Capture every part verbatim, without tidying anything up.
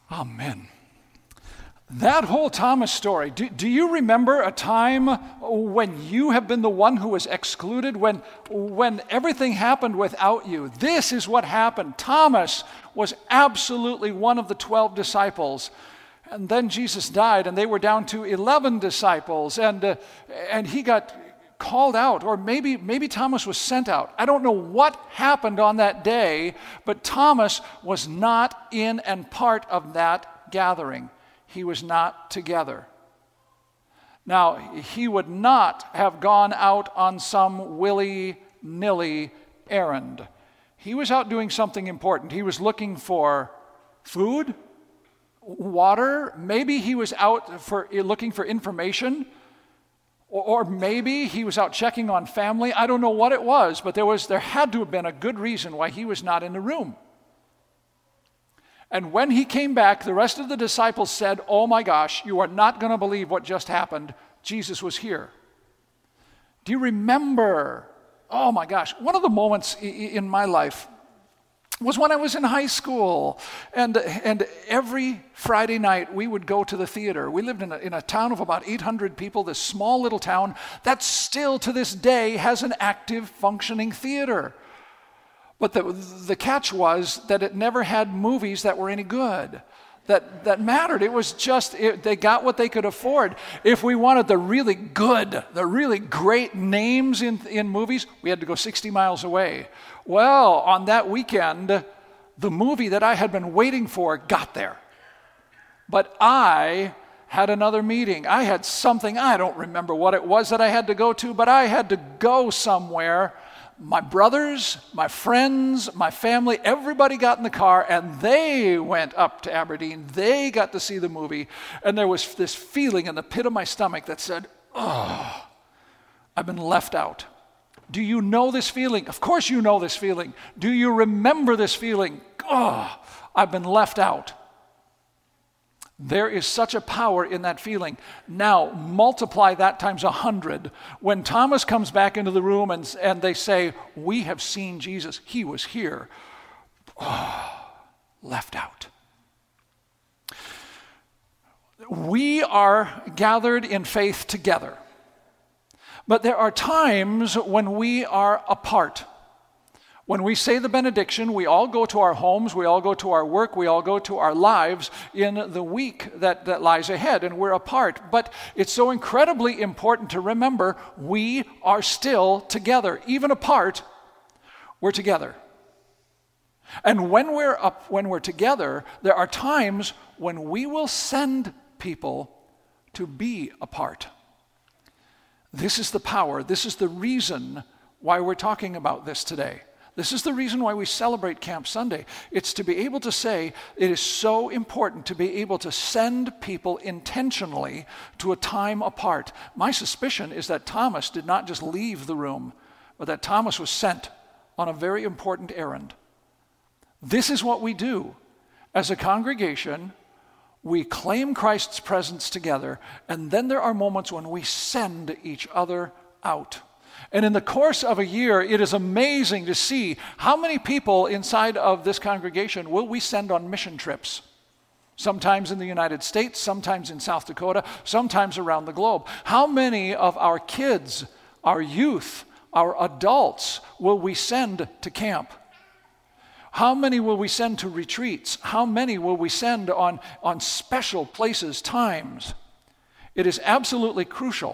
Amen. That whole Thomas story, do, do you remember a time when you have been the one who was excluded, when, when everything happened without you? This is what happened. Thomas was absolutely one of the twelve disciples. And then Jesus died, and they were down to eleven disciples, and, uh, and he got called out, or maybe, maybe Thomas was sent out. I don't know what happened on that day, but Thomas was not in and part of that gathering. He was not together. Now, he would not have gone out on some willy-nilly errand. He was out doing something important. He was looking for food, water. Maybe he was out for looking for information, or, or maybe he was out checking on family. I don't know what it was, but there was there had to have been a good reason why he was not in the room. And when he came back, the rest of the disciples said, "Oh my gosh, you are not going to believe what just happened. Jesus was here." Do you remember? Oh my gosh, one of the moments in my life was when I was in high school. And, and every Friday night we would go to the theater. We lived in a, in a town of about eight hundred people, this small little town that still to this day has an active functioning theater. But the, the catch was that it never had movies that were any good, that, that mattered. It was just, it, they got what they could afford. If we wanted the really good, the really great names in, in movies, we had to go sixty miles away. Well, on that weekend, the movie that I had been waiting for got there. But I had another meeting. I had something, I don't remember what it was that I had to go to, but I had to go somewhere. My brothers, my friends, my family, everybody got in the car and they went up to Aberdeen. They got to see the movie. And there was this feeling in the pit of my stomach that said, "Oh, I've been left out." Do you know this feeling? Of course you know this feeling. Do you remember this feeling? Oh, I've been left out. There is such a power in that feeling. Now, multiply that times a hundred. When Thomas comes back into the room and, and they say, "We have seen Jesus. He was here." Oh, left out. We are gathered in faith together. But there are times when we are apart. When we say the benediction, we all go to our homes, we all go to our work, we all go to our lives in the week that, that lies ahead, and we're apart. But it's so incredibly important to remember we are still together. Even apart, we're together. And when we're up, when we're together, there are times when we will send people to be apart. This is the power, this is the reason why we're talking about this today. This is the reason why we celebrate Camp Sunday. It's to be able to say it is so important to be able to send people intentionally to a time apart. My suspicion is that Thomas did not just leave the room, but that Thomas was sent on a very important errand. This is what we do. As a congregation, we claim Christ's presence together, and then there are moments when we send each other out. And in the course of a year, it is amazing to see how many people inside of this congregation will we send on mission trips. Sometimes in the United States, sometimes in South Dakota, sometimes around the globe. How many of our kids, our youth, our adults will we send to camp? How many will we send to retreats? How many will we send on, on special places, times? It is absolutely crucial.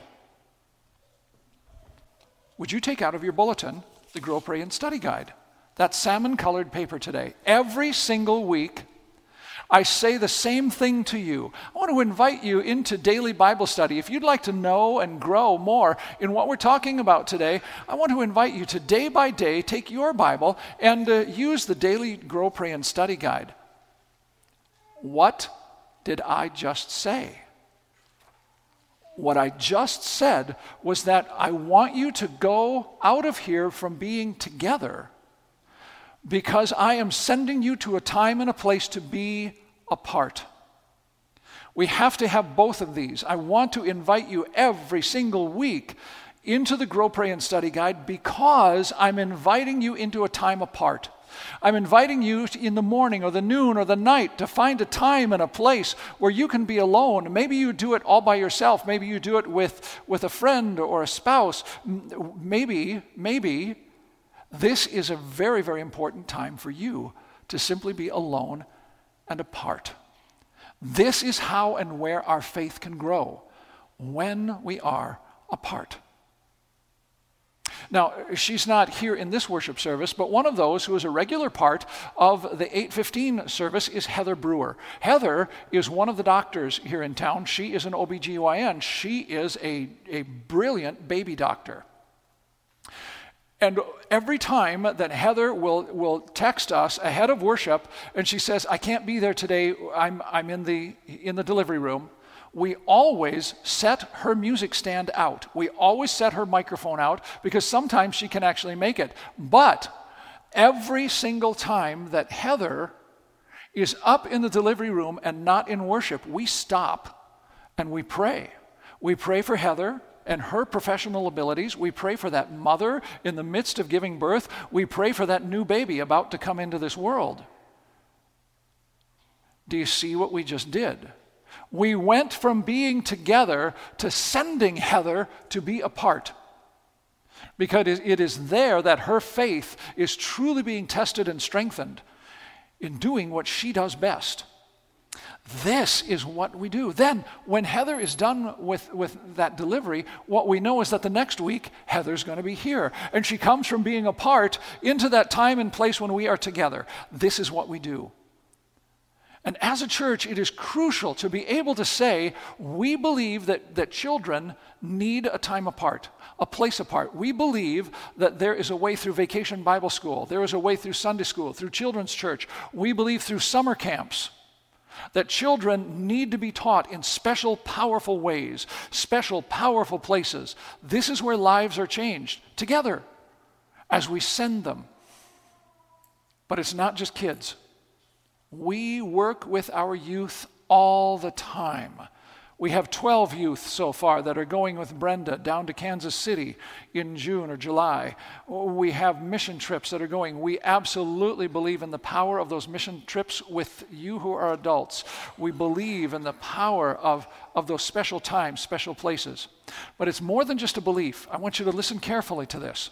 Would you take out of your bulletin the Grow, Pray, and Study Guide? That salmon-colored paper today. Every single week, I say the same thing to you. I want to invite you into daily Bible study. If you'd like to know and grow more in what we're talking about today, I want to invite you to day by day take your Bible and uh, use the daily Grow, Pray, and Study Guide. What did I just say? What I just said was that I want you to go out of here from being together because I am sending you to a time and a place to be apart. We have to have both of these. I want to invite you every single week into the Grow, Pray, and Study Guide because I'm inviting you into a time apart. I'm inviting you to, in the morning or the noon or the night, to find a time and a place where you can be alone. Maybe you do it all by yourself. Maybe you do it with, with a friend or a spouse. Maybe, maybe this is a very, very important time for you to simply be alone and apart. This is how and where our faith can grow, when we are apart. Now, she's not here in this worship service, but one of those who is a regular part of the eight fifteen service is Heather Brewer. Heather is one of the doctors here in town. She is an O B G Y N. She is a, a brilliant baby doctor. And every time that Heather will, will text us ahead of worship, and she says, I can't be there today, I'm, I'm in the, in the delivery room, we always set her music stand out. We always set her microphone out, because sometimes she can actually make it. But every single time that Heather is up in the delivery room and not in worship, we stop and we pray. We pray for Heather and her professional abilities. We pray for that mother in the midst of giving birth. We pray for that new baby about to come into this world. Do you see what we just did? We went from being together to sending Heather to be apart. Because it is there that her faith is truly being tested and strengthened in doing what she does best. This is what we do. Then, when Heather is done with, with that delivery, what we know is that the next week, Heather's going to be here. And she comes from being apart into that time and place when we are together. This is what we do. And as a church, it is crucial to be able to say, we believe that, that children need a time apart, a place apart. We believe that there is a way through Vacation Bible School. There is a way through Sunday school, through children's church. We believe through summer camps that children need to be taught in special, powerful ways, special, powerful places. This is where lives are changed, together, as we send them. But it's not just kids. We work with our youth all the time. We have twelve youth so far that are going with Brenda down to Kansas City in June or July. We have mission trips that are going. We absolutely believe in the power of those mission trips with you who are adults. We believe in the power of, of those special times, special places. But it's more than just a belief. I want you to listen carefully to this.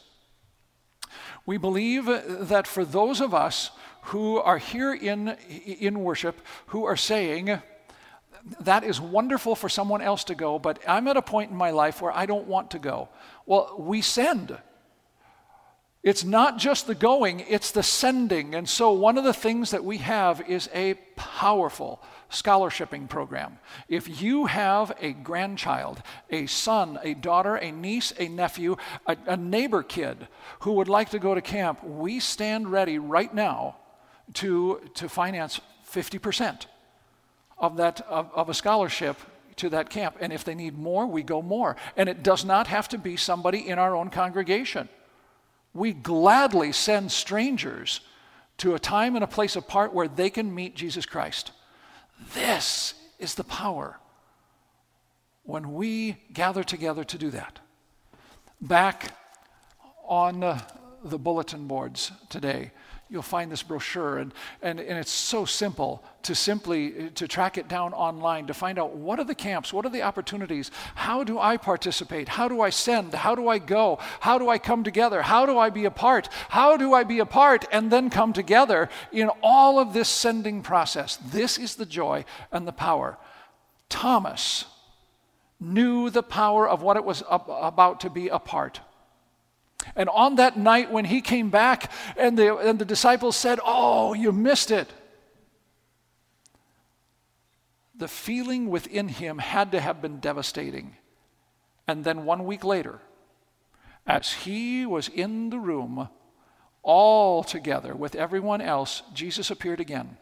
We believe that for those of us who are here in, in worship, who are saying, that is wonderful for someone else to go, but I'm at a point in my life where I don't want to go. Well, we send. It's not just the going, it's the sending. And so one of the things that we have is a powerful scholarshiping program. If you have a grandchild, a son, a daughter, a niece, a nephew, a, a neighbor kid who would like to go to camp, we stand ready right now to, to finance fifty percent. Of that of, of a scholarship to that camp. And if they need more, we go more. And it does not have to be somebody in our own congregation. We gladly send strangers to a time and a place apart where they can meet Jesus Christ. This is the power when we gather together to do that. Back on uh, the bulletin boards today, you'll find this brochure, and, and, and it's so simple to simply to track it down online, to find out what are the camps, what are the opportunities, how do I participate, how do I send, how do I go, how do I come together, how do I be a part, how do I be a part and then come together in all of this sending process. This is the joy and the power. Thomas knew the power of what it was about to be a part. And on that night when he came back and the, and the disciples said, "Oh, you missed it," the feeling within him had to have been devastating. And then one week later, as he was in the room all together with everyone else, Jesus appeared again.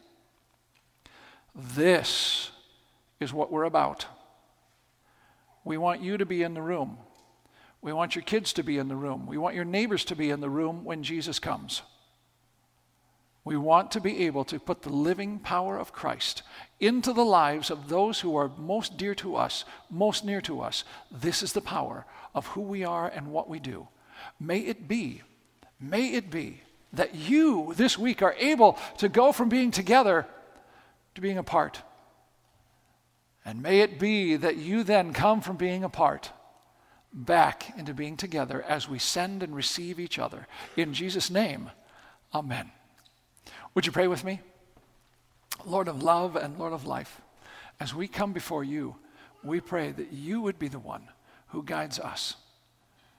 This is what we're about. We want you to be in the room. We want your kids to be in the room. We want your neighbors to be in the room when Jesus comes. We want to be able to put the living power of Christ into the lives of those who are most dear to us, most near to us. This is the power of who we are and what we do. May it be, may it be that you this week are able to go from being together to being apart. And may it be that you then come from being apart back into being together as we send and receive each other. In Jesus' name, amen. Would you pray with me? Lord of love and Lord of life, as we come before you, we pray that you would be the one who guides us.